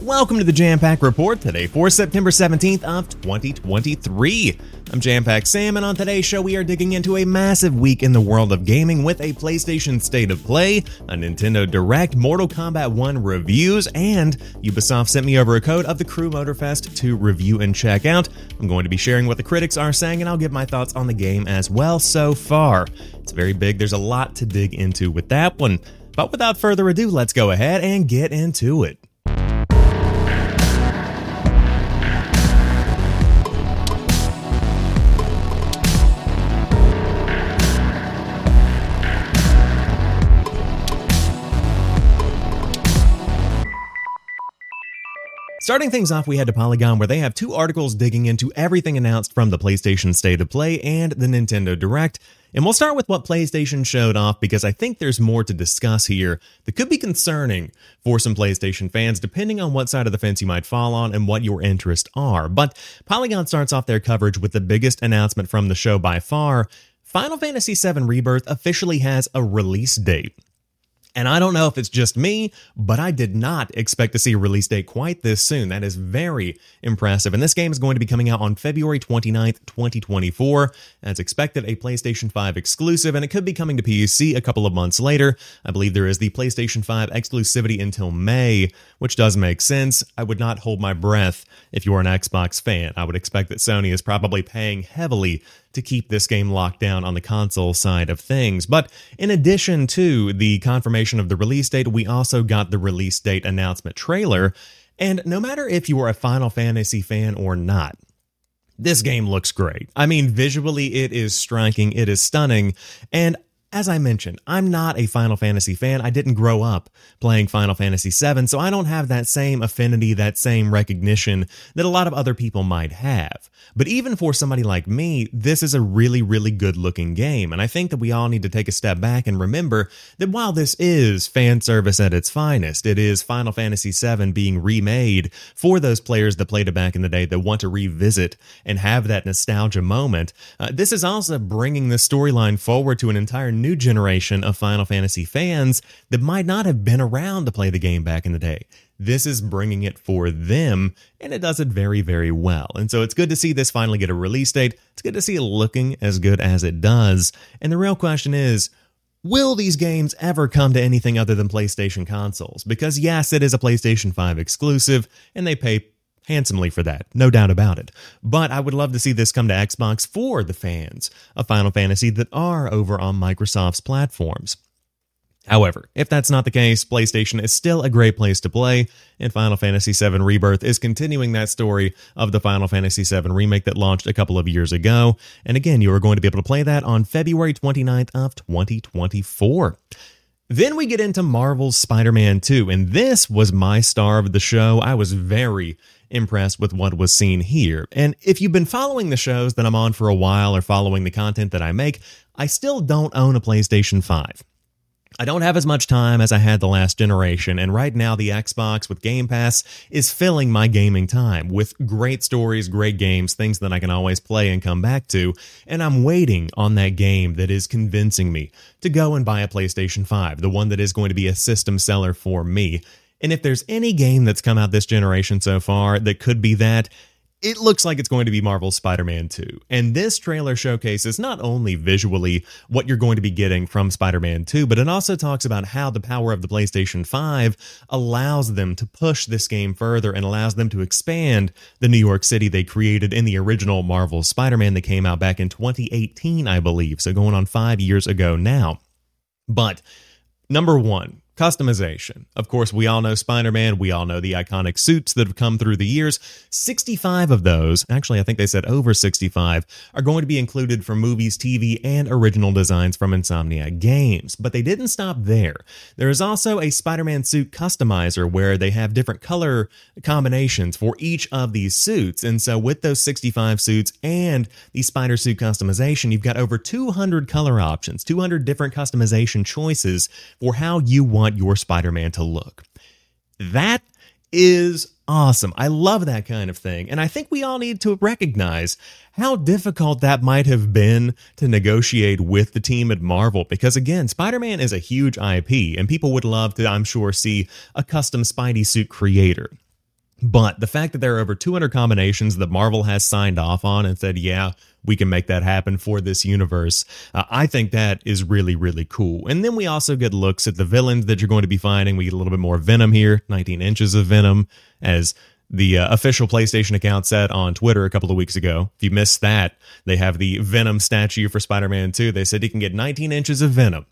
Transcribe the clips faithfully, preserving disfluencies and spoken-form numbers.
Welcome to the Jam Pack Report today for September seventeenth of twenty twenty-three. I'm Jam Pack Sam, and on today's show we are digging into a massive week in the world of gaming with a PlayStation State of Play, a Nintendo Direct, Mortal Kombat one reviews, and Ubisoft sent me over a code of the Crew Motorfest to review and check out. I'm going to be sharing what the critics are saying, and I'll give my thoughts on the game as well so far. It's very big, there's a lot to dig into with that one. But without further ado, let's go ahead and get into it. Starting things off, we head to Polygon, where they have two articles digging into everything announced from the PlayStation State of Play and the Nintendo Direct. And we'll start with what PlayStation showed off, because I think there's more to discuss here that could be concerning for some PlayStation fans, depending on what side of the fence you might fall on and what your interests are. But Polygon starts off their coverage with the biggest announcement from the show by far. Final Fantasy seven Rebirth officially has a release date. And I don't know if it's just me, but I did not expect to see a release date quite this soon. That is very impressive. And this game is going to be coming out on February twenty-ninth, twenty twenty-four. As expected, a PlayStation five exclusive, and it could be coming to P C a couple of months later. I believe there is the PlayStation five exclusivity until May, which does make sense. I would not hold my breath if you're an Xbox fan. I would expect that Sony is probably paying heavily to keep this game locked down on the console side of things. But in addition to the confirmation of the release date, we also got the release date announcement trailer. And no matter if you are a Final Fantasy fan or not, this game looks great. I mean, visually it is striking, it is stunning, and as I mentioned, I'm not a Final Fantasy fan. I didn't grow up playing Final Fantasy seven, so I don't have that same affinity, that same recognition that a lot of other people might have. But even for somebody like me, this is a really, really good-looking game, and I think that we all need to take a step back and remember that while this is fan service at its finest, it is Final Fantasy seven being remade for those players that played it back in the day that want to revisit and have that nostalgia moment. Uh, this is also bringing the storyline forward to an entire new generation of Final Fantasy fans that might not have been around to play the game back in the day. This is bringing it for them, and it does it very, very well. And so it's good to see this finally get a release date. It's good to see it looking as good as it does. And the real question is, will these games ever come to anything other than PlayStation consoles? Because yes, it is a PlayStation five exclusive, and they pay handsomely for that, no doubt about it. But I would love to see this come to Xbox for the fans of Final Fantasy that are over on Microsoft's platforms. However, if that's not the case, PlayStation is still a great place to play, and Final Fantasy seven Rebirth is continuing that story of the Final Fantasy seven remake that launched a couple of years ago. And again, you are going to be able to play that on February twenty-ninth of twenty twenty-four. Then we get into Marvel's Spider-Man two, and this was my star of the show. I was very impressed with what was seen here. And if you've been following the shows that I'm on for a while or following the content that I make, I still don't own a PlayStation five. I don't have as much time as I had the last generation, and right now the Xbox with Game Pass is filling my gaming time with great stories, great games, things that I can always play and come back to, and I'm waiting on that game that is convincing me to go and buy a PlayStation five, the one that is going to be a system seller for me. And if there's any game that's come out this generation so far that could be that, it looks like it's going to be Marvel's Spider-Man two. And this trailer showcases not only visually what you're going to be getting from Spider-Man two, but it also talks about how the power of the PlayStation five allows them to push this game further and allows them to expand the New York City they created in the original Marvel Spider-Man that came out back in twenty eighteen, I believe. So going on five years ago now. But number one, customization. Of course, we all know Spider-Man. We all know the iconic suits that have come through the years. sixty-five of those, actually I think they said over sixty-five, are going to be included from movies, T V, and original designs from Insomniac Games. But they didn't stop there. There is also a Spider-Man suit customizer where they have different color combinations for each of these suits. And so with those sixty-five suits and the Spider suit customization, you've got over two hundred color options, two hundred different customization choices for how you want your Spider-Man to look. That is awesome. I love that kind of thing. And I think we all need to recognize how difficult that might have been to negotiate with the team at Marvel. Because again, Spider-Man is a huge I P and people would love to, I'm sure, see a custom Spidey suit creator. But the fact that there are over two hundred combinations that Marvel has signed off on and said, yeah, we can make that happen for this universe, uh, I think that is really, really cool. And then we also get looks at the villains that you're going to be finding. We get a little bit more Venom here, nineteen inches of Venom, as the uh, official PlayStation account said on Twitter a couple of weeks ago. If you missed that, they have the Venom statue for Spider-Man two. They said you can get nineteen inches of Venom.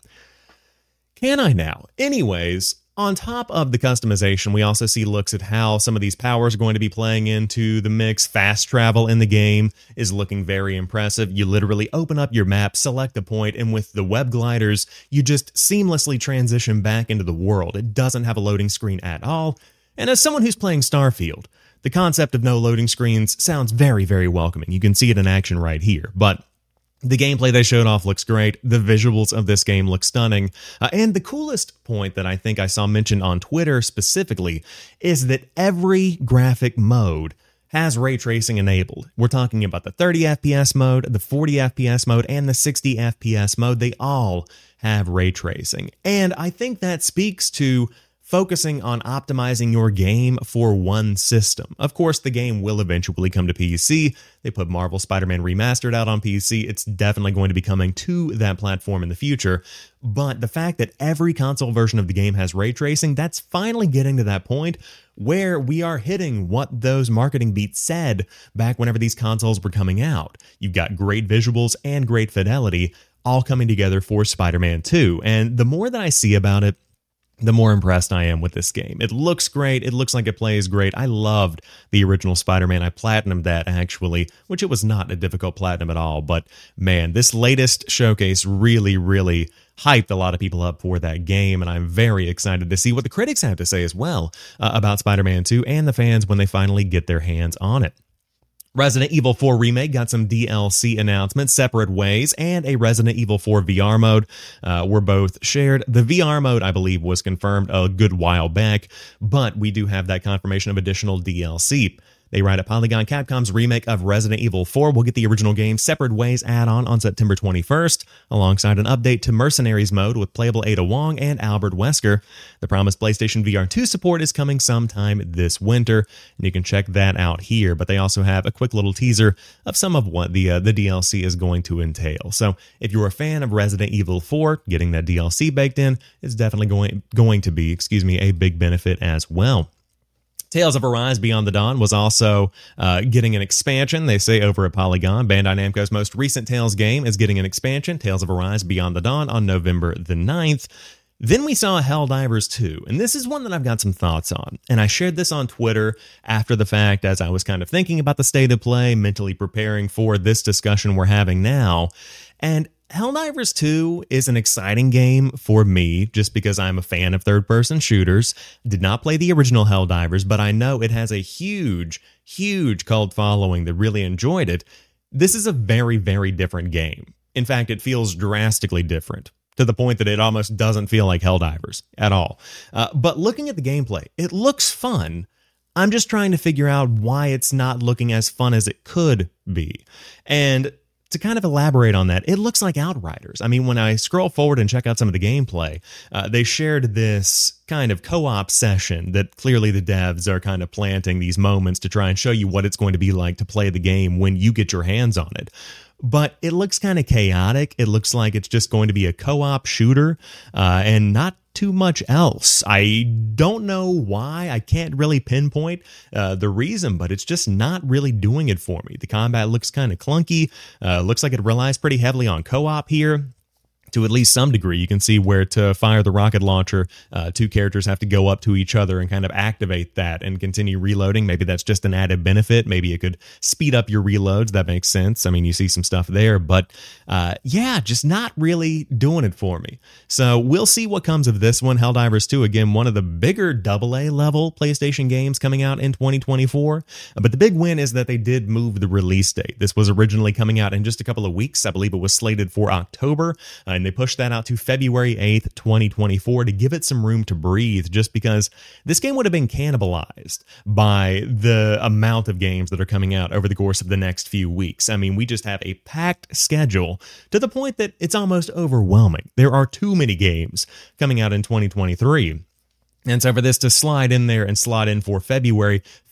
Can I now? Anyways, on top of the customization, we also see looks at how some of these powers are going to be playing into the mix. Fast travel in the game is looking very impressive. You literally open up your map, select a point, and with the web gliders, you just seamlessly transition back into the world. It doesn't have a loading screen at all. And as someone who's playing Starfield, the concept of no loading screens sounds very, very welcoming. You can see it in action right here. But the gameplay they showed off looks great. The visuals of this game look stunning. Uh, and the coolest point that I think I saw mentioned on Twitter specifically is that every graphic mode has ray tracing enabled. We're talking about the thirty F P S mode, the forty F P S mode, and the sixty F P S mode. They all have ray tracing. And I think that speaks to focusing on optimizing your game for one system. Of course, the game will eventually come to P C. They put Marvel Spider-Man Remastered out on P C. It's definitely going to be coming to that platform in the future. But the fact that every console version of the game has ray tracing, that's finally getting to that point where we are hitting what those marketing beats said back whenever these consoles were coming out. You've got great visuals and great fidelity all coming together for Spider-Man two. And the more that I see about it, the more impressed I am with this game. It looks great. It looks like it plays great. I loved the original Spider-Man. I platinumed that, actually, which it was not a difficult platinum at all. But, man, this latest showcase really, really hyped a lot of people up for that game, and I'm very excited to see what the critics have to say as well uh, about Spider-Man two and the fans when they finally get their hands on it. Resident Evil four Remake got some D L C announcements, Separate Ways, and a Resident Evil four V R mode uh, were both shared. The V R mode, I believe, was confirmed a good while back, but we do have that confirmation of additional D L C. They write at Polygon, Capcom's remake of Resident Evil four will get the original game Separate Ways add-on on September twenty-first, alongside an update to Mercenaries mode with playable Ada Wong and Albert Wesker. The promised PlayStation V R two support is coming sometime this winter, and you can check that out here. But they also have a quick little teaser of some of what the, uh, the D L C is going to entail. So if you're a fan of Resident Evil four, getting that D L C baked in is definitely going, going to be, excuse me, a big benefit as well. Tales of Arise Beyond the Dawn was also uh, getting an expansion, they say over at Polygon. Bandai Namco's most recent Tales game is getting an expansion, Tales of Arise Beyond the Dawn, on November the ninth. Then we saw Helldivers two, and this is one that I've got some thoughts on. And I shared this on Twitter after the fact as I was kind of thinking about the state of play, mentally preparing for this discussion we're having now. And Helldivers two is an exciting game for me just because I'm a fan of third-person shooters. Did not play the original Helldivers, but I know it has a huge, huge cult following that really enjoyed it. This is a very, very different game. In fact, it feels drastically different, to the point that it almost doesn't feel like Helldivers at all. Uh, but looking at the gameplay, it looks fun. I'm just trying to figure out why it's not looking as fun as it could be. And to kind of elaborate on that, it looks like Outriders. I mean, when I scroll forward and check out some of the gameplay, uh, they shared this kind of co-op session that clearly the devs are kind of planting these moments to try and show you what it's going to be like to play the game when you get your hands on it. But it looks kind of chaotic. It looks like it's just going to be a co-op shooter uh, and not too much else. I don't know why. I can't really pinpoint uh, the reason, but it's just not really doing it for me. The combat looks kind of clunky. Uh, looks like it relies pretty heavily on co-op here. To at least some degree, you can see where to fire the rocket launcher, uh, two characters have to go up to each other and kind of activate that and continue reloading. Maybe that's just an added benefit. Maybe it could speed up your reloads. That makes sense. I mean, you see some stuff there, but uh, yeah, just not really doing it for me. So we'll see what comes of this one. Helldivers two, again, one of the bigger double A level PlayStation games coming out in twenty twenty-four. But the big win is that they did move the release date. This was originally coming out in just a couple of weeks. I believe it was slated for October. Uh, And they pushed that out to February eighth, twenty twenty-four to give it some room to breathe, just because this game would have been cannibalized by the amount of games that are coming out over the course of the next few weeks. I mean, we just have a packed schedule to the point that it's almost overwhelming. There are too many games coming out in twenty twenty-three. And so for this to slide in there and slot in for February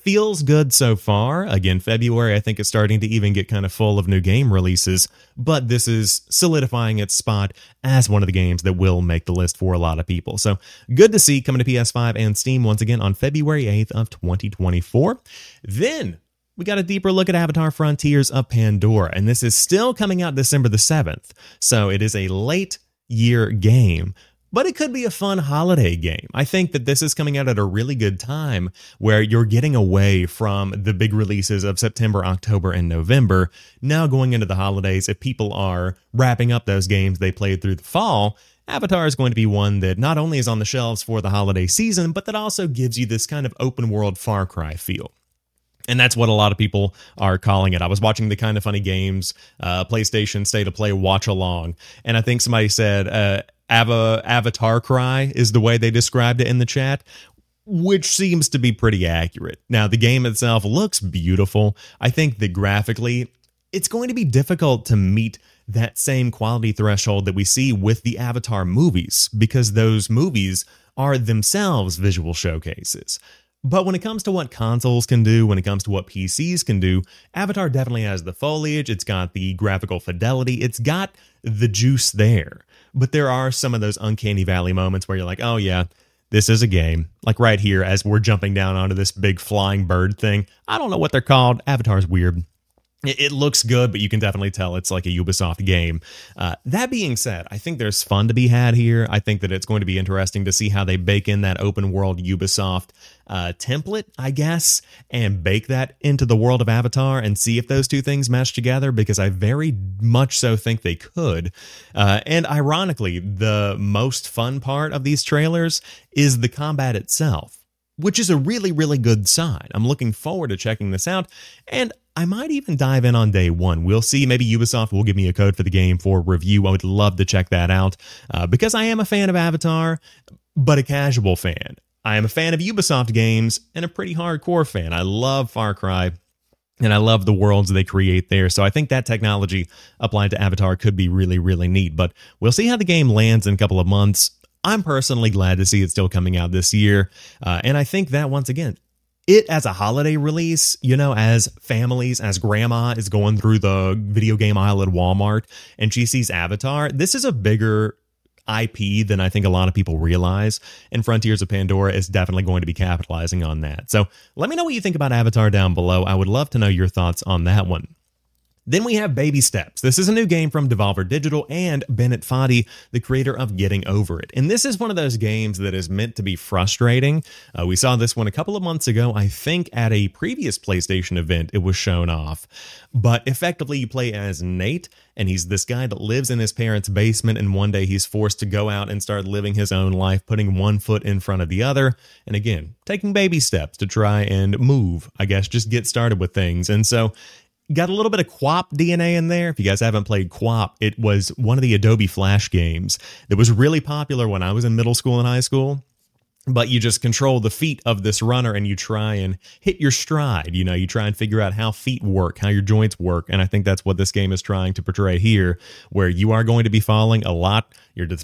feels good so far. Again, February, I think, is starting to even get kind of full of new game releases, but this is solidifying its spot as one of the games that will make the list for a lot of people. So good to see, coming to P S five and Steam once again on February eighth of twenty twenty-four. Then we got a deeper look at Avatar Frontiers of Pandora, and this is still coming out December the seventh, so it is a late year game. But it could be a fun holiday game. I think that this is coming out at a really good time where you're getting away from the big releases of September, October, and November. Now going into the holidays, if people are wrapping up those games they played through the fall, Avatar is going to be one that not only is on the shelves for the holiday season, but that also gives you this kind of open world Far Cry feel. And that's what a lot of people are calling it. I was watching the Kind of Funny Games uh, PlayStation State of Play watch along, and I think somebody said uh, Ava, Avatar Cry is the way they described it in the chat, which seems to be pretty accurate. Now, the game itself looks beautiful. I think that graphically, it's going to be difficult to meet that same quality threshold that we see with the Avatar movies, because those movies are themselves visual showcases. But when it comes to what consoles can do, when it comes to what P Cs can do, Avatar definitely has the foliage, it's got the graphical fidelity, it's got the juice there. But there are some of those uncanny valley moments where you're like, oh yeah, this is a game. Like right here, as we're jumping down onto this big flying bird thing. I don't know what they're called. Avatar's weird. It looks good, but you can definitely tell it's like a Ubisoft game. Uh, that being said, I think there's fun to be had here. I think that it's going to be interesting to see how they bake in that open world Ubisoft uh, template, I guess, and bake that into the world of Avatar and see if those two things mesh together, because I very much so think they could. Uh, and ironically, the most fun part of these trailers is the combat itself, which is a really, really good sign. I'm looking forward to checking this out, and I might even dive in on day one. We'll see. Maybe Ubisoft will give me a code for the game for review. I would love to check that out uh, because I am a fan of Avatar, but a casual fan. I am a fan of Ubisoft games and a pretty hardcore fan. I love Far Cry, and I love the worlds they create there. So I think that technology applied to Avatar could be really, really neat. But we'll see how the game lands in a couple of months. I'm personally glad to see it still coming out this year. Uh, and I think that, once again, it as a holiday release, you know, as families, as grandma is going through the video game aisle at Walmart and she sees Avatar, this is a bigger I P than I think a lot of people realize. And Frontiers of Pandora is definitely going to be capitalizing on that. So let me know what you think about Avatar down below. I would love to know your thoughts on that one. Then we have Baby Steps. This is a new game from Devolver Digital and Bennett Foddy, the creator of Getting Over It. And this is one of those games that is meant to be frustrating. Uh, we saw this one a couple of months ago, I think at a previous PlayStation event it was shown off. But effectively you play as Nate, and he's this guy that lives in his parents' basement, and one day he's forced to go out and start living his own life, putting one foot in front of the other. And again, taking baby steps to try and move, I guess, just get started with things. And so got a little bit of Quap D N A in there. If you guys haven't played Quap, it was one of the Adobe Flash games that was really popular when I was in middle school and high school. But you just control the feet of this runner and you try and hit your stride. You know, you try and figure out how feet work, how your joints work. And I think that's what this game is trying to portray here, where you are going to be falling a lot. You're this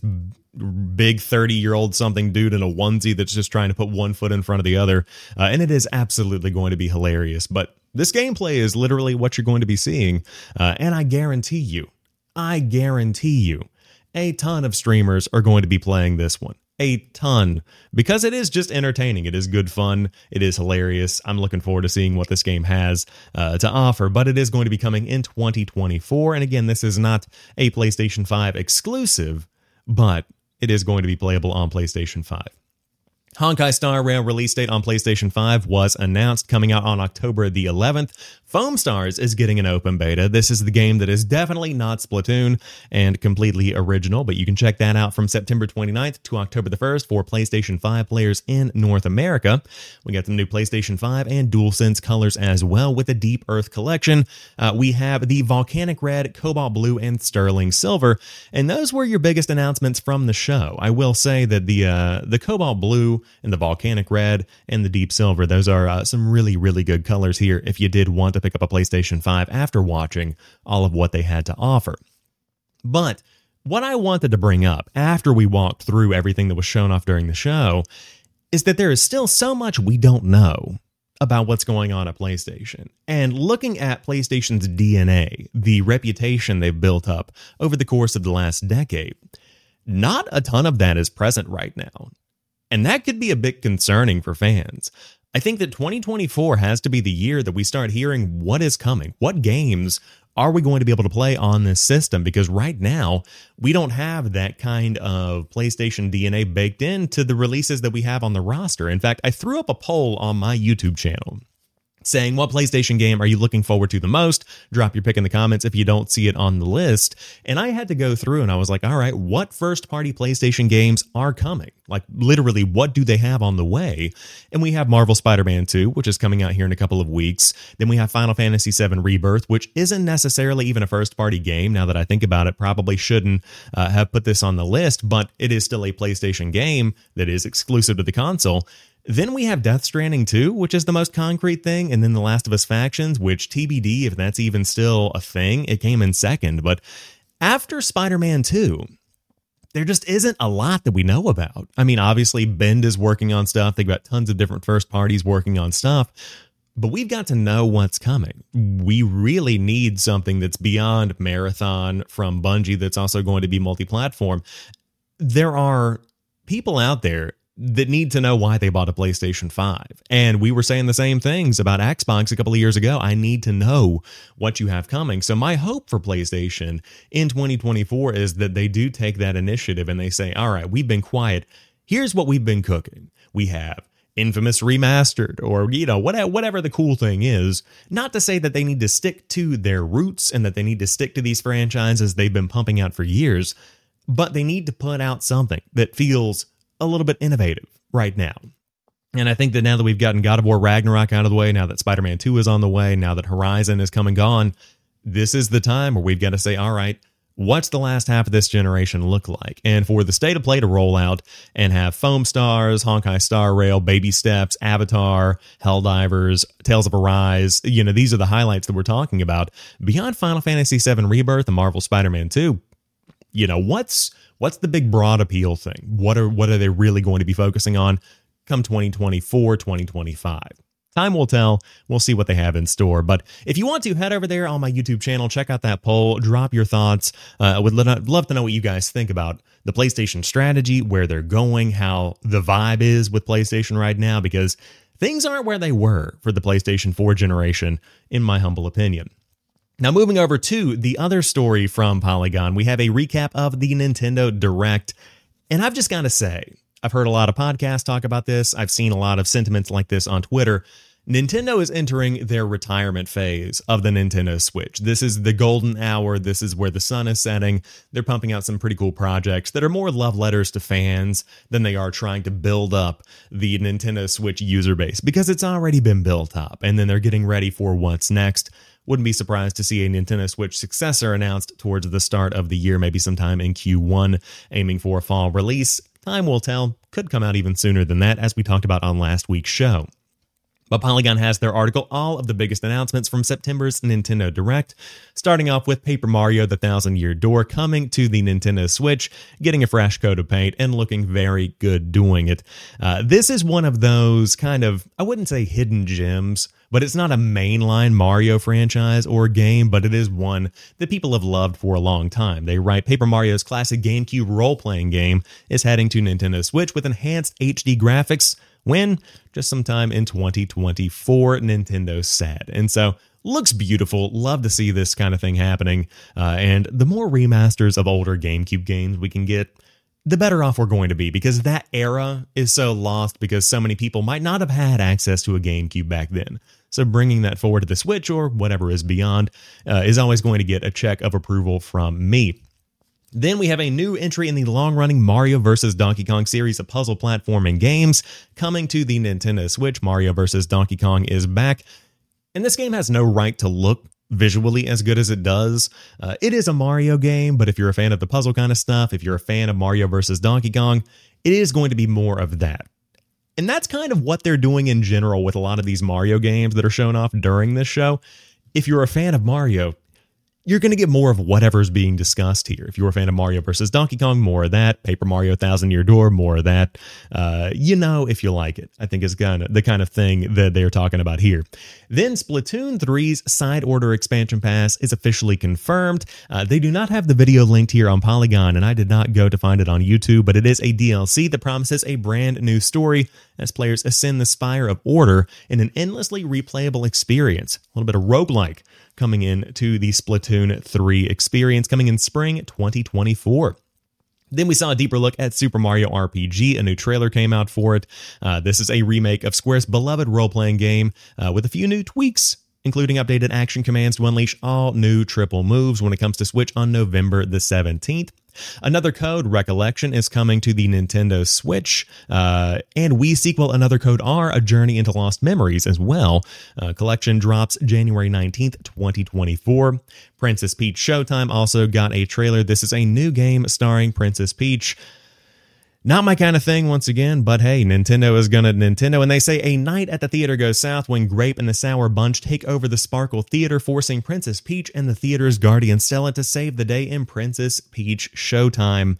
big thirty-year-old something dude in a onesie that's just trying to put one foot in front of the other. Uh, and it is absolutely going to be hilarious. But this gameplay is literally what you're going to be seeing. Uh, and I guarantee you, I guarantee you, a ton of streamers are going to be playing this one. A ton, because it is just entertaining. It is good fun. It is hilarious. I'm looking forward to seeing what this game has uh, to offer, but it is going to be coming in twenty twenty-four. And again, this is not a PlayStation five exclusive, but it is going to be playable on PlayStation five. Honkai Star Rail release date on PlayStation five was announced, coming out on October the eleventh. Foam Stars is getting an open beta. This is the game that is definitely not Splatoon and completely original, but you can check that out from September twenty-ninth to October the first for PlayStation five players in North America. We got some new PlayStation five and DualSense colors as well with the Deep Earth Collection. Uh, we have the Volcanic Red, Cobalt Blue, and Sterling Silver, and those were your biggest announcements from the show. I will say that the uh, the Cobalt Blue and the Volcanic Red and the Deep Silver, those are uh, some really, really good colors here if you did want to pick up a PlayStation five after watching all of what they had to offer. But what I wanted to bring up after we walked through everything that was shown off during the show is that there is still so much we don't know about what's going on at PlayStation. And looking at PlayStation's D N A, the reputation they've built up over the course of the last decade, not a ton of that is present right now. And that could be a bit concerning for fans. I think that twenty twenty-four has to be the year that we start hearing what is coming. What games are we going to be able to play on this system? Because right now, we don't have that kind of PlayStation D N A baked into the releases that we have on the roster. In fact, I threw up a poll on my YouTube channel saying, what PlayStation game are you looking forward to the most? Drop your pick in the comments if you don't see it on the list. And I had to go through and I was like, all right, what first-party PlayStation games are coming? Like, literally, what do they have on the way? And we have Marvel Spider-Man two, which is coming out here in a couple of weeks. Then we have Final Fantasy seven Rebirth, which isn't necessarily even a first-party game. Now that I think about it, probably shouldn't uh, have put this on the list, but it is still a PlayStation game that is exclusive to the console. Then we have Death Stranding two, which is the most concrete thing, and then The Last of Us Factions, which T B D, if that's even still a thing, it came in second. But after Spider-Man two, there just isn't a lot that we know about. I mean, obviously, Bend is working on stuff. They've got tons of different first parties working on stuff, but we've got to know what's coming. We really need something that's beyond Marathon from Bungie that's also going to be multi-platform. There are people out there that need to know why they bought a PlayStation five. And we were saying the same things about Xbox a couple of years ago. I need to know what you have coming. So my hope for PlayStation in twenty twenty-four is that they do take that initiative and they say, all right, we've been quiet. Here's what we've been cooking. We have Infamous Remastered, or, you know, whatever the cool thing is. Not to say that they need to stick to their roots and that they need to stick to these franchises they've been pumping out for years, but they need to put out something that feels a little bit innovative right now. And I think that now that we've gotten God of War Ragnarok out of the way, now that Spider-Man two is on the way, now that Horizon is come and gone, this is the time where we've got to say, all right, what's the last half of this generation look like? And for the State of Play to roll out and have Foam Stars, Honkai Star Rail, Baby Steps, Avatar, Helldivers, Tales of Arise, you know, these are the highlights that we're talking about. Beyond Final Fantasy seven Rebirth and Marvel Spider-Man two, you know, what's What's the big broad appeal thing? What are what are they really going to be focusing on come twenty twenty-four, twenty twenty-five? Time will tell. We'll see what they have in store. But if you want to, head over there on my YouTube channel, check out that poll, drop your thoughts. Uh, I would love to know what you guys think about the PlayStation strategy, where they're going, how the vibe is with PlayStation right now, because things aren't where they were for the PlayStation four generation, in my humble opinion. Now, moving over to the other story from Polygon, we have a recap of the Nintendo Direct. And I've just got to say, I've heard a lot of podcasts talk about this. I've seen a lot of sentiments like this on Twitter. Nintendo is entering their retirement phase of the Nintendo Switch. This is the golden hour. This is where the sun is setting. They're pumping out some pretty cool projects that are more love letters to fans than they are trying to build up the Nintendo Switch user base, because it's already been built up, and then they're getting ready for what's next. Wouldn't be surprised to see a Nintendo Switch successor announced towards the start of the year, maybe sometime in Q one, aiming for a fall release. Time will tell. Could come out even sooner than that, as we talked about on last week's show. But Polygon has their article, all of the biggest announcements from September's Nintendo Direct, starting off with Paper Mario: The Thousand Year Door coming to the Nintendo Switch, getting a fresh coat of paint, and looking very good doing it. Uh, this is one of those kind of, I wouldn't say hidden gems, but it's not a mainline Mario franchise or game, but it is one that people have loved for a long time. They write, Paper Mario's classic GameCube role-playing game is heading to Nintendo Switch with enhanced H D graphics. When? Just sometime in twenty twenty-four, Nintendo said. And so, looks beautiful. Love to see this kind of thing happening. Uh, and the more remasters of older GameCube games we can get, the better off we're going to be, because that era is so lost because so many people might not have had access to a GameCube back then. So bringing that forward to the Switch or whatever is beyond uh, is always going to get a check of approval from me. Then we have a new entry in the long-running Mario versus. Donkey Kong series of puzzle platforming games coming to the Nintendo Switch. Mario versus. Donkey Kong is back, and this game has no right to look visually as good as it does. Uh, it is a Mario game, but if you're a fan of the puzzle kind of stuff, if you're a fan of Mario versus. Donkey Kong, it is going to be more of that. And that's kind of what they're doing in general with a lot of these Mario games that are shown off during this show. If you're a fan of Mario, you're going to get more of whatever's being discussed here. If you're a fan of Mario versus Donkey Kong, more of that. Paper Mario Thousand Year Door, more of that. Uh, you know if you like it. I think is kind of the kind of thing that they're talking about here. Then Splatoon three's Side Order Expansion Pass is officially confirmed. Uh, they do not have the video linked here on Polygon, and I did not go to find it on YouTube, but it is a D L C that promises a brand new story as players ascend the Spire of Order in an endlessly replayable experience. A little bit of roguelike coming in to the Splatoon three experience, coming in spring twenty twenty-four. Then we saw a deeper look at Super Mario R P G. A new trailer came out for it. Uh, this is a remake of Square's beloved role-playing game uh, with a few new tweaks, including updated action commands to unleash all new triple moves when it comes to Switch on November the seventeenth. Another Code Recollection is coming to the Nintendo Switch, uh, and Wii sequel Another Code R, A Journey into Lost Memories as well. Uh, collection drops January nineteenth, twenty twenty-four. Princess Peach Showtime also got a trailer. This is a new game starring Princess Peach. Not my kind of thing once again, but hey, Nintendo is gonna Nintendo, and they say a night at the theater goes south when Grape and the Sour Bunch take over the Sparkle Theater, forcing Princess Peach and the theater's guardian Stella to save the day in Princess Peach Showtime.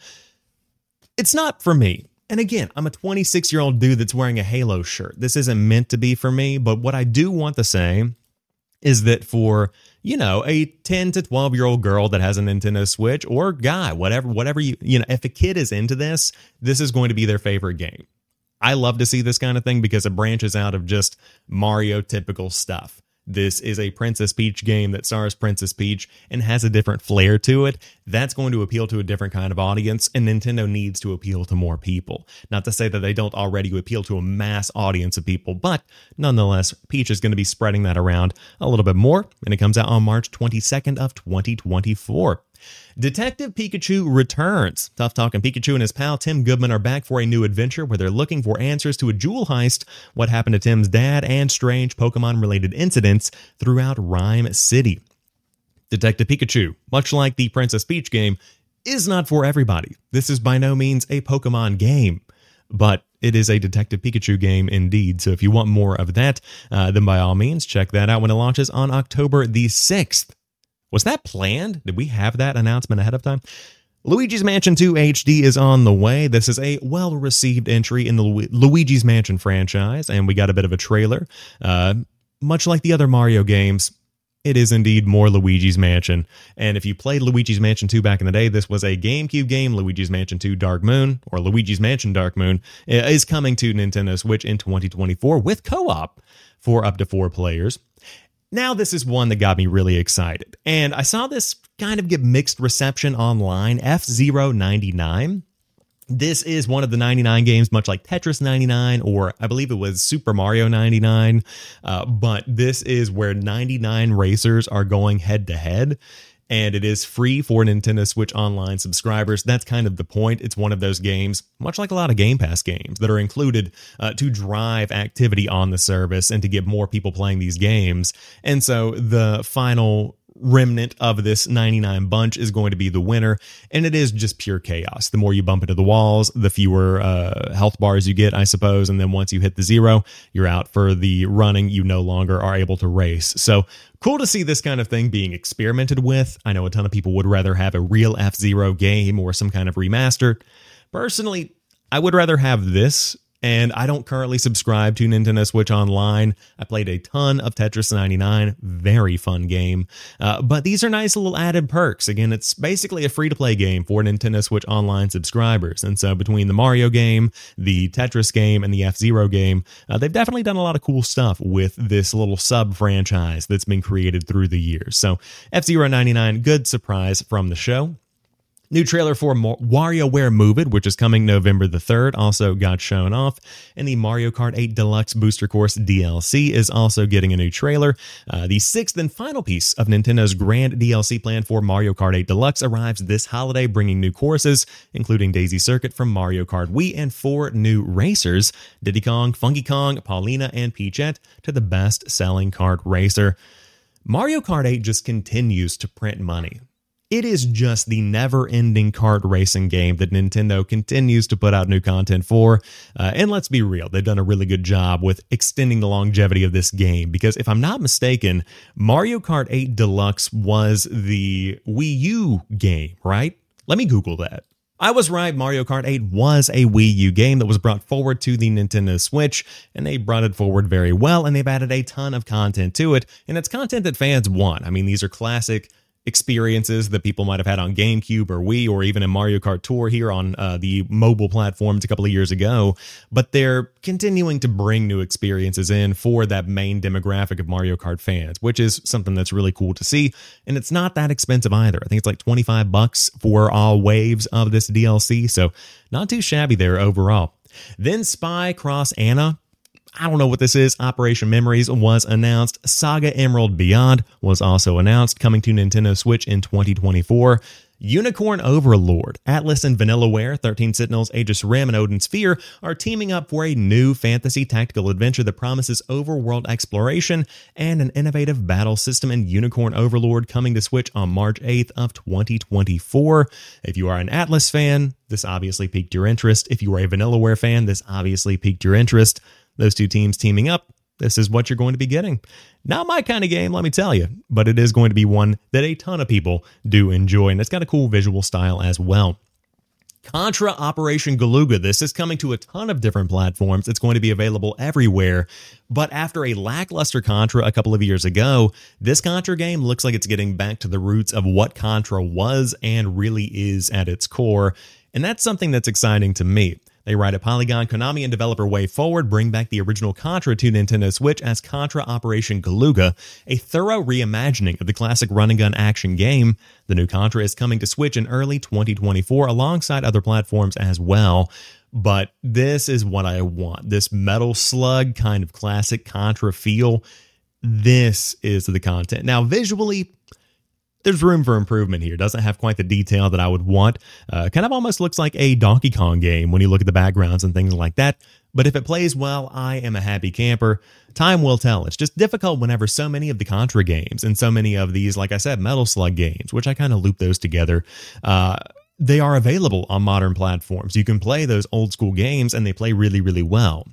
It's not for me. And again, I'm a twenty-six-year-old dude that's wearing a Halo shirt. This isn't meant to be for me, but what I do want to say is that for, you know, a ten to twelve year old girl that has a Nintendo Switch, or guy, whatever, whatever you, you know, if a kid is into this, this is going to be their favorite game. I love to see this kind of thing because it branches out of just Mario typical stuff. This is a Princess Peach game that stars Princess Peach and has a different flair to it. That's going to appeal to a different kind of audience, and Nintendo needs to appeal to more people. Not to say that they don't already appeal to a mass audience of people, but nonetheless, Peach is going to be spreading that around a little bit more, and it comes out on March twenty-second of twenty twenty-four. Detective Pikachu returns. Tough Talking Pikachu and his pal Tim Goodman are back for a new adventure where they're looking for answers to a jewel heist, what happened to Tim's dad, and strange Pokemon-related incidents throughout Rhyme City. Detective Pikachu, much like the Princess Peach game, is not for everybody. This is by no means a Pokemon game, but it is a Detective Pikachu game indeed. So if you want more of that, uh, then by all means, check that out when it launches on October the sixth. Was that planned? Did we have that announcement ahead of time? Luigi's Mansion two H D is on the way. This is a well-received entry in the Lu- Luigi's Mansion franchise, and we got a bit of a trailer. Uh, much like the other Mario games, it is indeed more Luigi's Mansion. And if you played Luigi's Mansion two back in the day, this was a GameCube game. Luigi's Mansion two Dark Moon, or Luigi's Mansion Dark Moon, is coming to Nintendo Switch in twenty twenty-four with co-op for up to four players. Now, this is one that got me really excited, and I saw this kind of get mixed reception online. F-Zero ninety-nine. This is one of the ninety-nine games, much like Tetris ninety-nine, or I believe it was Super Mario ninety-nine, uh, but this is where ninety-nine racers are going head-to-head, and it is free for Nintendo Switch Online subscribers. That's kind of the point. It's one of those games, much like a lot of Game Pass games, that are included uh, to drive activity on the service and to get more people playing these games. And so the final remnant of this ninety-nine bunch is going to be the winner, and it is just pure chaos. The more you bump into the walls, the fewer uh, health bars you get, I suppose, and then once you hit the zero, you're out for the running. You no longer are able to race. So cool to see this kind of thing being experimented with. I know a ton of people would rather have a real F-Zero game or some kind of remaster. Personally, I would rather have this, and I don't currently subscribe to Nintendo Switch Online. I played a ton of Tetris ninety-nine, very fun game. Uh, but these are nice little added perks. Again, it's basically a free-to-play game for Nintendo Switch Online subscribers. And so between the Mario game, the Tetris game, and the F-Zero game, uh, they've definitely done a lot of cool stuff with this little sub-franchise that's been created through the years. So F-Zero ninety-nine, good surprise from the show. New trailer for WarioWare Move It, which is coming November the third, also got shown off. And the Mario Kart eight Deluxe Booster Course D L C is also getting a new trailer. Uh, the sixth and final piece of Nintendo's grand D L C plan for Mario Kart eight Deluxe arrives this holiday, bringing new courses, including Daisy Circuit from Mario Kart Wii, and four new racers, Diddy Kong, Funky Kong, Paulina, and Peachette, to the best-selling kart racer. Mario Kart eight just continues to print money. It is just the never-ending kart racing game that Nintendo continues to put out new content for. Uh, and let's be real, they've done a really good job with extending the longevity of this game. Because if I'm not mistaken, Mario Kart eight Deluxe was the Wii U game, right? Let me Google that. I was right, Mario Kart eight was a Wii U game that was brought forward to the Nintendo Switch, and they brought it forward very well, and they've added a ton of content to it, and it's content that fans want. I mean, these are classic experiences that people might have had on GameCube or Wii or even in Mario Kart Tour here on uh, the mobile platforms a couple of years ago, but they're continuing to bring new experiences in for that main demographic of Mario Kart fans, which is something that's really cool to see, and it's not that expensive either. I think it's like twenty-five bucks for all waves of this D L C, so not too shabby there overall. Then Spy Cross Anna. I don't know what this is. Operation Memories was announced. Saga Emerald Beyond was also announced, coming to Nintendo Switch in twenty twenty-four. Unicorn Overlord, Atlas and Vanillaware, thirteen Sentinels, Aegis Rim, and Odin Sphere are teaming up for a new fantasy tactical adventure that promises overworld exploration and an innovative battle system. And Unicorn Overlord coming to Switch on March eighth of twenty twenty-four. If you are an Atlas fan, this obviously piqued your interest. If you are a Vanillaware fan, this obviously piqued your interest. Those two teams teaming up, this is what you're going to be getting. Not my kind of game, let me tell you, but it is going to be one that a ton of people do enjoy, and it's got a cool visual style as well. Contra Operation Galuga. This is coming to a ton of different platforms. It's going to be available everywhere. But after a lackluster Contra a couple of years ago, this Contra game looks like it's getting back to the roots of what Contra was and really is at its core. And that's something that's exciting to me. They write at Polygon, Konami and developer WayForward bring back the original Contra to Nintendo Switch as Contra Operation Galuga, a thorough reimagining of the classic run-and-gun action game. The new Contra is coming to Switch in early twenty twenty-four alongside other platforms as well. But this is what I want. This Metal Slug kind of classic Contra feel. This is the content. Now, visually, there's room for improvement here. Doesn't have quite the detail that I would want. Uh, kind of almost looks like a Donkey Kong game when you look at the backgrounds and things like that. But if it plays well, I am a happy camper. Time will tell. It's just difficult whenever so many of the Contra games and so many of these, like I said, Metal Slug games, which I kind of loop those together, uh, they are available on modern platforms. You can play those old school games and they play really, really well.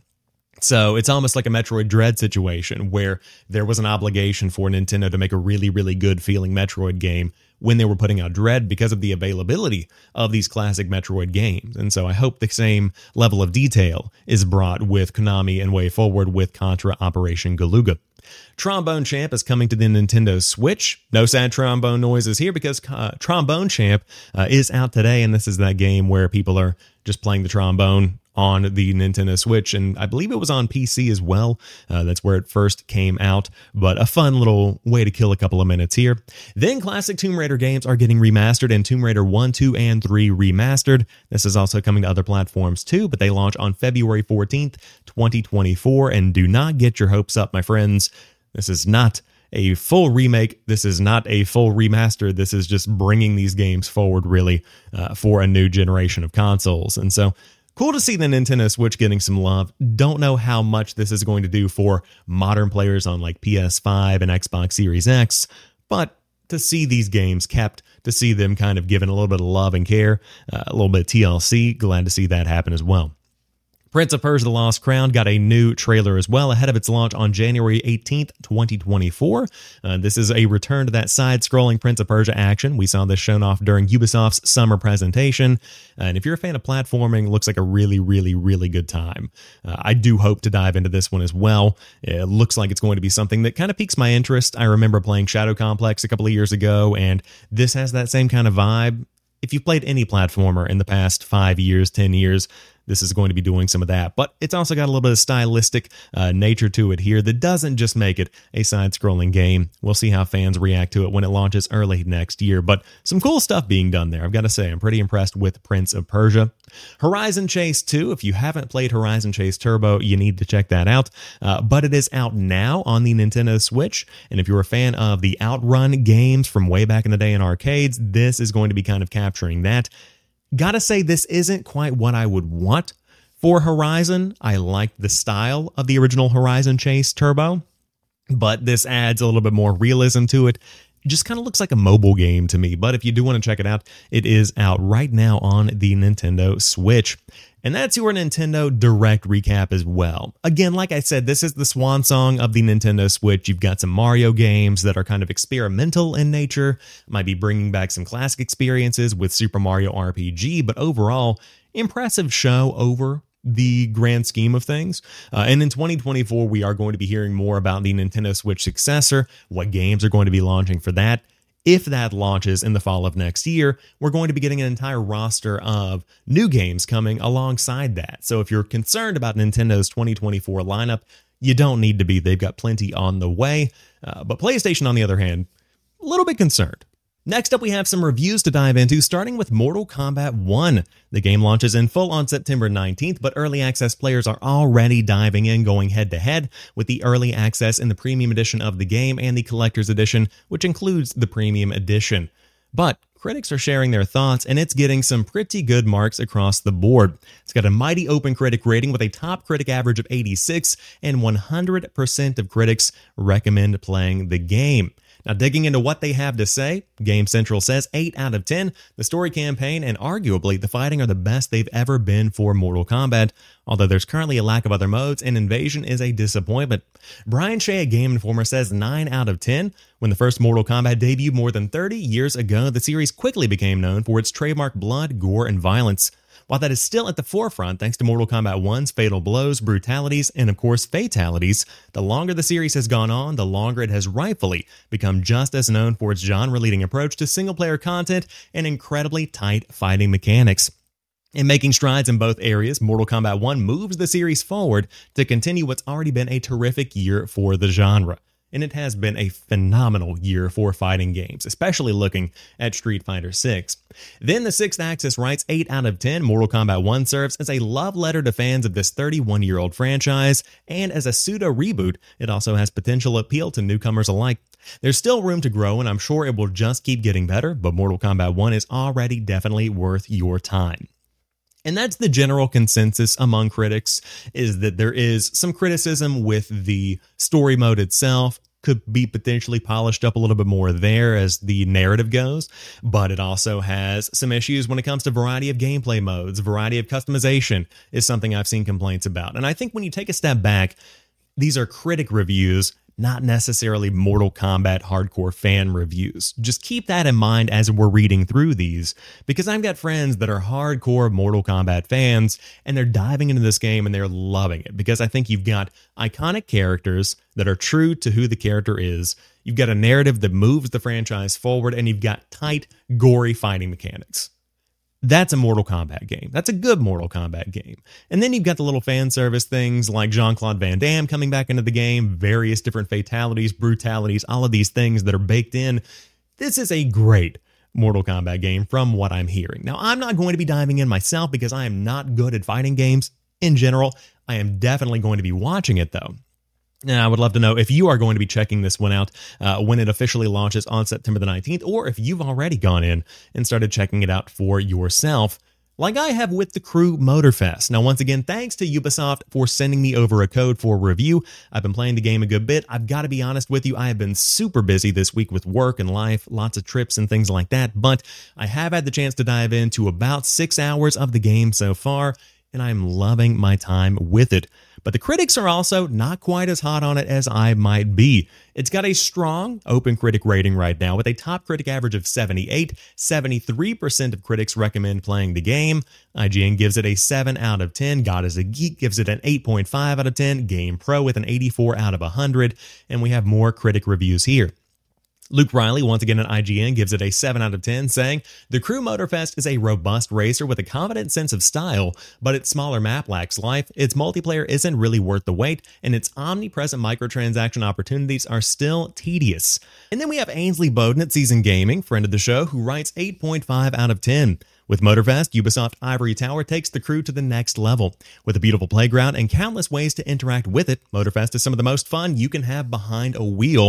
So it's almost like a Metroid Dread situation where there was an obligation for Nintendo to make a really, really good feeling Metroid game when they were putting out Dread because of the availability of these classic Metroid games. And so I hope the same level of detail is brought with Konami and WayForward with Contra Operation Galuga. Trombone Champ is coming to the Nintendo Switch. No sad trombone noises here because uh, Trombone Champ uh, is out today, and this is that game where people are just playing the trombone on the Nintendo Switch, and I believe it was on P C as well. Uh, that's where it first came out, but a fun little way to kill a couple of minutes here. Then classic Tomb Raider games are getting remastered, and Tomb Raider one, two, and three remastered. This is also coming to other platforms too, but they launch on February fourteenth, twenty twenty-four, and do not get your hopes up, my friends. This is not a full remake. This is not a full remaster. This is just bringing these games forward, really, uh, for a new generation of consoles. And so, cool to see the Nintendo Switch getting some love. Don't know how much this is going to do for modern players on like P S five and Xbox Series X, but to see these games kept, to see them kind of given a little bit of love and care, uh, a little bit of T L C, glad to see that happen as well. Prince of Persia: The Lost Crown got a new trailer as well ahead of its launch on January eighteenth, twenty twenty-four. Uh, this is a return to that side-scrolling Prince of Persia action. We saw this shown off during Ubisoft's summer presentation. And if you're a fan of platforming, it looks like a really, really, really good time. Uh, I do hope to dive into this one as well. It looks like it's going to be something that kind of piques my interest. I remember playing Shadow Complex a couple of years ago, and this has that same kind of vibe. If you've played any platformer in the past five years, ten years, this is going to be doing some of that. But it's also got a little bit of stylistic uh, nature to it here that doesn't just make it a side-scrolling game. We'll see how fans react to it when it launches early next year. But some cool stuff being done there. I've got to say, I'm pretty impressed with Prince of Persia. Horizon Chase two. If you haven't played Horizon Chase Turbo, you need to check that out. Uh, but it is out now on the Nintendo Switch. And if you're a fan of the Outrun games from way back in the day in arcades, this is going to be kind of capturing that. Gotta say, this isn't quite what I would want for Horizon. I liked the style of the original Horizon Chase Turbo, but this adds a little bit more realism to it. just kind of looks like a mobile game to me. But if you do want to check it out, it is out right now on the Nintendo Switch. And that's your Nintendo Direct recap as well. Again, like I said, this is the swan song of the Nintendo Switch. You've got some Mario games that are kind of experimental in nature, might be bringing back some classic experiences with Super Mario R P G, but overall, impressive show over the grand scheme of things. Uh, and in twenty twenty-four, we are going to be hearing more about the Nintendo Switch successor, what games are going to be launching for that. If that launches in the fall of next year, we're going to be getting an entire roster of new games coming alongside that. So if you're concerned about Nintendo's twenty twenty-four lineup, you don't need to be. They've got plenty on the way. Uh, but PlayStation, on the other hand, a little bit concerned. Next up, we have some reviews to dive into, starting with Mortal Kombat one. The game launches in full on September nineteenth, but early access players are already diving in, going head-to-head with the early access in the premium edition of the game and the collector's edition, which includes the premium edition. But critics are sharing their thoughts, and it's getting some pretty good marks across the board. It's got a mighty open critic rating with a top critic average of eighty-six, and one hundred percent of critics recommend playing the game. Now, digging into what they have to say, Game Central says eight out of ten, the story campaign and arguably the fighting are the best they've ever been for Mortal Kombat, although there's currently a lack of other modes and Invasion is a disappointment. Brian Shea, a Game Informer, says nine out of ten. When the first Mortal Kombat debuted more than thirty years ago, the series quickly became known for its trademark blood, gore, and violence. While that is still at the forefront thanks to Mortal Kombat one's fatal blows, brutalities, and of course fatalities, the longer the series has gone on, the longer it has rightfully become just as known for its genre-leading approach to single-player content and incredibly tight fighting mechanics. In making strides in both areas, Mortal Kombat one moves the series forward to continue what's already been a terrific year for the genre. And it has been a phenomenal year for fighting games, especially looking at Street Fighter six. Then the Sixth Axis writes eight out of ten. Mortal Kombat one serves as a love letter to fans of this thirty-one-year-old franchise, and as a pseudo-reboot, it also has potential appeal to newcomers alike. There's still room to grow, and I'm sure it will just keep getting better, but Mortal Kombat one is already definitely worth your time. And that's the general consensus among critics, is that there is some criticism with the story mode itself. Could be potentially polished up a little bit more there as the narrative goes, but it also has some issues when it comes to variety of gameplay modes. Variety of customization is something I've seen complaints about. And I think when you take a step back, these are critic reviews, not necessarily Mortal Kombat hardcore fan reviews. Just keep that in mind as we're reading through these, because I've got friends that are hardcore Mortal Kombat fans, and they're diving into this game and they're loving it, because I think you've got iconic characters that are true to who the character is, you've got a narrative that moves the franchise forward, and you've got tight, gory fighting mechanics. That's a Mortal Kombat game. That's a good Mortal Kombat game. And then you've got the little fan service things like Jean-Claude Van Damme coming back into the game, various different fatalities, brutalities, all of these things that are baked in. This is a great Mortal Kombat game from what I'm hearing. Now, I'm not going to be diving in myself because I am not good at fighting games in general. I am definitely going to be watching it, though. Now, I would love to know if you are going to be checking this one out uh, when it officially launches on September the nineteenth, or if you've already gone in and started checking it out for yourself, like I have with the Crew Motorfest. Now, once again, thanks to Ubisoft for sending me over a code for review. I've been playing the game a good bit. I've got to be honest with you, I have been super busy this week with work and life, lots of trips and things like that, but I have had the chance to dive into about six hours of the game so far, and I'm loving my time with it. But the critics are also not quite as hot on it as I might be. It's got a strong open critic rating right now with a top critic average of seventy-eight. seventy-three percent of critics recommend playing the game. I G N gives it a seven out of ten. God is a Geek gives it an eight point five out of ten. Game Pro with an eighty-four out of one hundred. And we have more critic reviews here. Luke Riley, once again at I G N, gives it a seven out of ten, saying, "The Crew Motorfest is a robust racer with a confident sense of style, but its smaller map lacks life, its multiplayer isn't really worth the wait, and its omnipresent microtransaction opportunities are still tedious." And then we have Ainsley Bowden at Season Gaming, friend of the show, who writes eight point five out of ten. With Motorfest, Ubisoft Ivory Tower takes the crew to the next level. With a beautiful playground and countless ways to interact with it, Motorfest is some of the most fun you can have behind a wheel.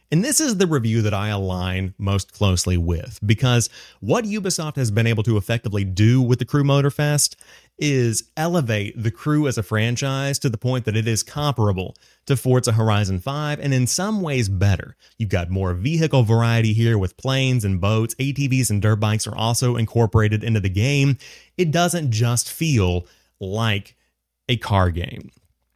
And this is the review that I align most closely with, because what Ubisoft has been able to effectively do with the Crew Motorfest is elevate the Crew as a franchise to the point that it is comparable to Forza Horizon five, and in some ways better. You've got more vehicle variety here with planes and boats. A T Vs and dirt bikes are also incorporated into the game. It doesn't just feel like a car game,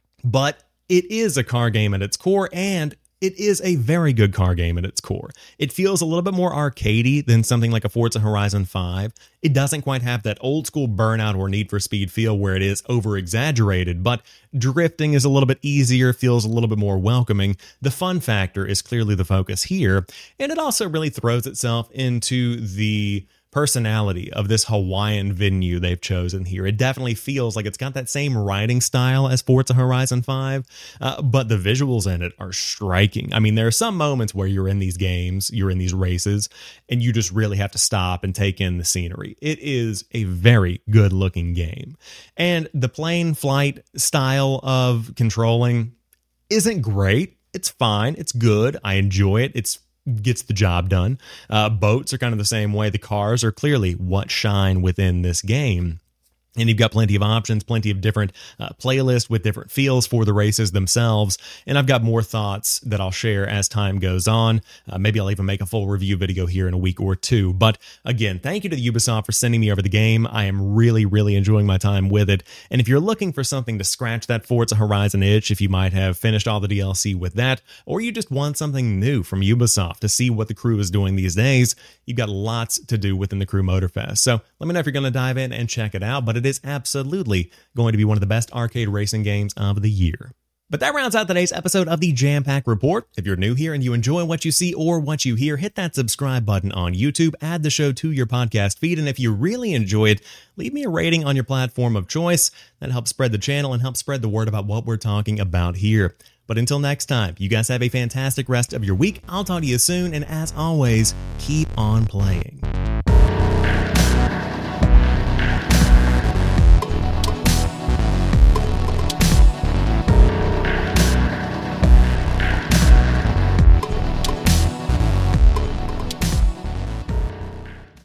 but it is a car game at its core, and it is a very good car game at its core. It feels a little bit more arcadey than something like a Forza Horizon five. It doesn't quite have that old school Burnout or Need for Speed feel where it is over-exaggerated, but drifting is a little bit easier, feels a little bit more welcoming. The fun factor is clearly the focus here, and it also really throws itself into the personality of this Hawaiian venue they've chosen here. It definitely feels like it's got that same riding style as Forza Horizon five, uh, but the visuals in it are striking. I mean, there are some moments where you're in these games, you're in these races, and you just really have to stop and take in the scenery. It is a very good looking game. And the plane flight style of controlling isn't great. It's fine. It's good. I enjoy it. It's gets the job done. Uh, boats are kind of the same way. The cars are clearly what shine within this game. And you've got plenty of options, plenty of different uh, playlists with different feels for the races themselves. And I've got more thoughts that I'll share as time goes on. Uh, maybe I'll even make a full review video here in a week or two. But again, thank you to Ubisoft for sending me over the game. I am really, really enjoying my time with it. And if you're looking for something to scratch that Forza Horizon itch, if you might have finished all the D L C with that, or you just want something new from Ubisoft to see what the Crew is doing these days, you've got lots to do within the Crew Motorfest. So let me know if you're going to dive in and check it out. But it is absolutely going to be one of the best arcade racing games of the year. But that rounds out today's episode of the Jam Pack Report. If you're new here and you enjoy what you see or what you hear, hit that subscribe button on YouTube, add the show to your podcast feed, and if you really enjoy it, leave me a rating on your platform of choice. That helps spread the channel and helps spread the word about what we're talking about here. But until next time, you guys have a fantastic rest of your week. I'll talk to you soon, and as always, keep on playing.